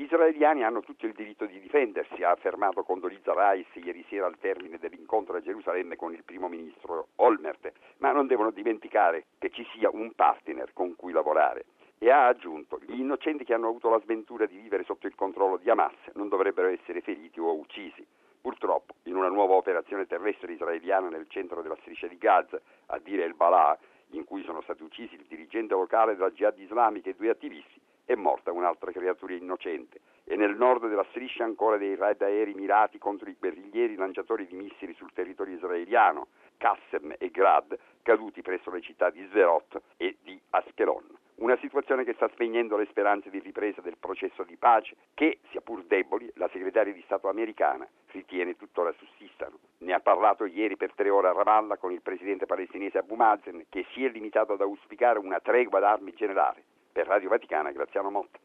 israeliani hanno tutto il diritto di difendersi, ha affermato Condoleezza Rice ieri sera al termine dell'incontro a Gerusalemme con il primo ministro Olmert, ma non devono dimenticare che ci sia un partner con cui lavorare. E ha aggiunto: gli innocenti che hanno avuto la sventura di vivere sotto il controllo di Hamas non dovrebbero essere feriti o uccisi. Purtroppo, in una nuova operazione terrestre israeliana nel centro della striscia di Gaza, a dire El Balà, in cui sono stati uccisi il dirigente locale della Jihad islamica e 2 attivisti, è morta un'altra creatura innocente. E nel nord della striscia ancora dei raid aerei mirati contro i guerriglieri lanciatori di missili sul territorio israeliano, Qassem e Grad, caduti presso le città di Sderot e di Askelon. Una situazione che sta spegnendo le speranze di ripresa del processo di pace che, sia pur deboli, la segretaria di Stato americana ritiene tuttora sussistano. Ne ha parlato ieri per 3 ore a Ramallah con il presidente palestinese Abu Mazen, che si è limitato ad auspicare una tregua d'armi generale. Per Radio Vaticana, Graziano Motta.